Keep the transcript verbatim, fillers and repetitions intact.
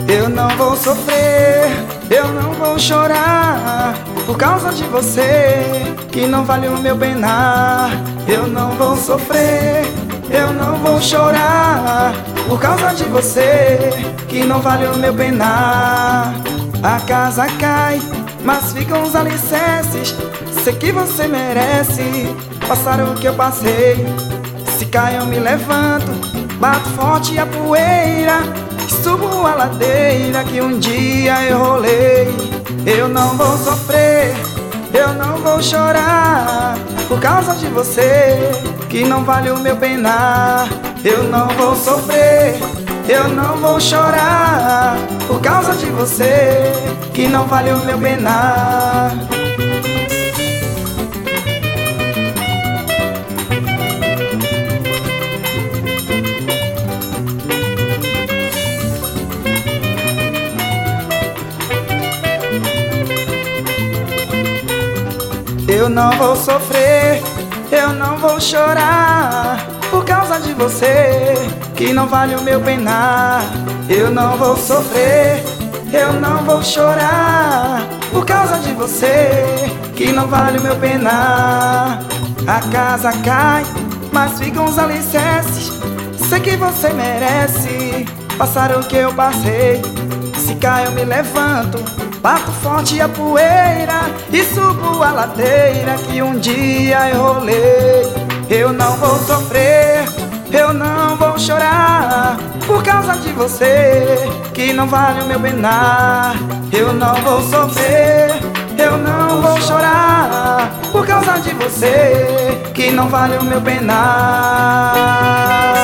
Eu não vou sofrer, eu não vou chorar por causa de você, que não vale o meu penar. Eu não vou sofrer, eu não vou chorar por causa de você, que não vale o meu penar. A casa cai, mas ficam os alicerces. Sei que você merece passar o que eu passei. Se cai eu me levanto, bato forte a poeira e subo a ladeira que um dia eu rolei. Eu não vou sofrer, eu não vou chorar por causa de você, que não vale o meu penar. Eu não vou sofrer, eu não vou chorar por causa de você, que não vale o meu penar. Eu não vou sofrer, eu não vou chorar por causa de você, que não vale o meu penar. Eu não vou sofrer, eu não vou chorar por causa de você, que não vale o meu penar. A casa cai, mas ficam os alicerces. Sei que você merece passar o que eu passei. Se cai eu me levanto, bato forte a poeira e subo a ladeira que um dia eu rolei. Eu não vou sofrer, eu não vou chorar por causa de você, que não vale o meu penar. Eu não vou sofrer, eu não vou chorar por causa de você, que não vale o meu penar.